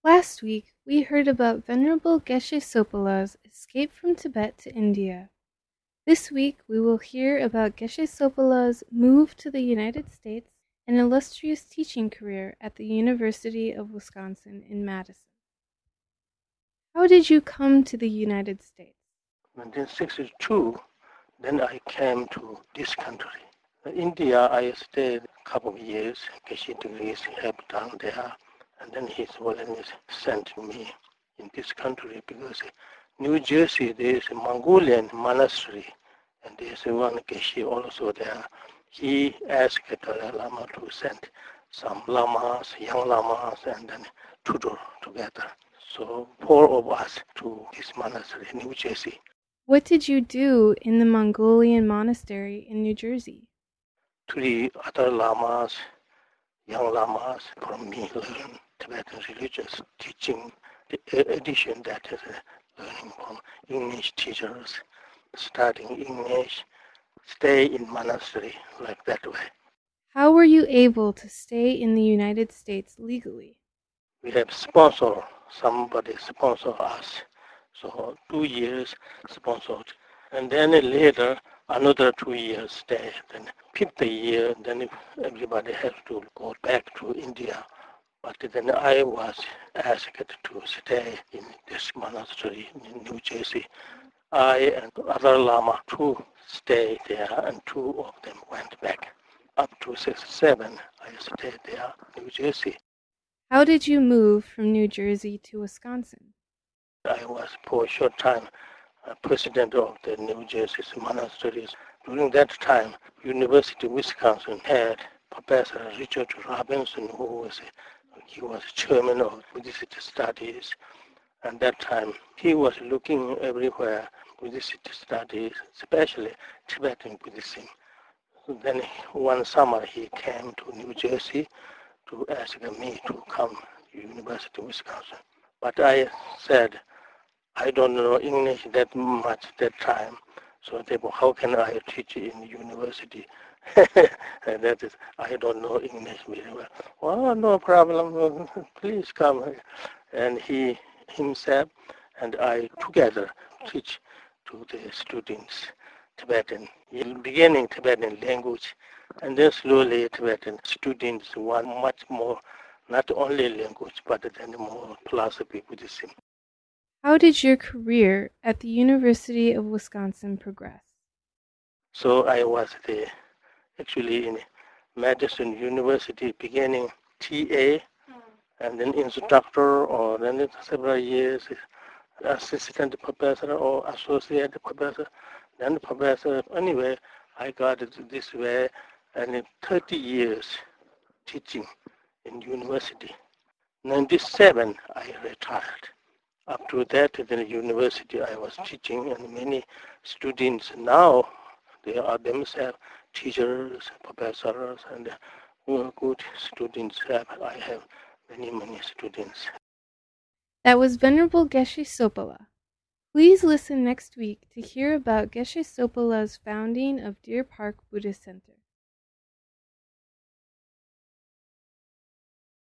Last week, we heard about Venerable Geshe Sopala's escape from Tibet to India. This week, we will hear about Geshe Sopala's move to the United States and illustrious teaching career at the University of Wisconsin in Madison. How did you come to the United States? 1962, then I came to this country. In India, I stayed a couple of years, Geshe degrees have done there, and then His Holiness sent me in this country because New Jersey, there is a Mongolian monastery, and there's one Geshe also there. He asked Dalai Lama to send some lamas, young lamas, and then tutor together. So 4 of us to this monastery, New Jersey. What did you do in the Mongolian monastery in New Jersey? 3 other lamas, young lamas from me learn Tibetan religious teaching. The addition that is learning from English teachers, studying English, stay in monastery like that way. How were you able to stay in the United States legally? We have somebody sponsor us. So 2 years sponsored. And then later, another 2 years stay. Then 5th year, then everybody has to go back to India. But then I was asked to stay in this monastery in New Jersey. I and other Lama, 2 stayed there, and 2 of them went back. Up to 67, I stayed there, New Jersey. How did you move from New Jersey to Wisconsin? I was for a short time president of the New Jersey monasteries. During that time, University of Wisconsin had Professor Richard Robinson, he was chairman of Buddhist studies. And that time, he was looking everywhere Buddhist studies, especially Tibetan Buddhism. So then one summer he came to New Jersey to ask me to come to University of Wisconsin. But I said, I don't know English that much that time, so therefore how can I teach in university? That is, I don't know English very well. Well, no problem, please come. And he himself and I together teach to the students Tibetan, in beginning Tibetan language, and then slowly Tibetan students want much more, not only language, but then more philosophy, Buddhism. How did your career at the University of Wisconsin progress? So I was actually in Madison University beginning TA and then instructor or then several years assistant professor or associate professor, then professor. Anyway, I got it this way and in 30 years teaching in university. 97 I retired. Up to that, in the university, I was teaching, and many students now, they are themselves teachers, professors, and good students. I have many students. That was Venerable Geshe Sopala. Please listen next week to hear about Geshe Sopala's founding of Deer Park Buddhist Center.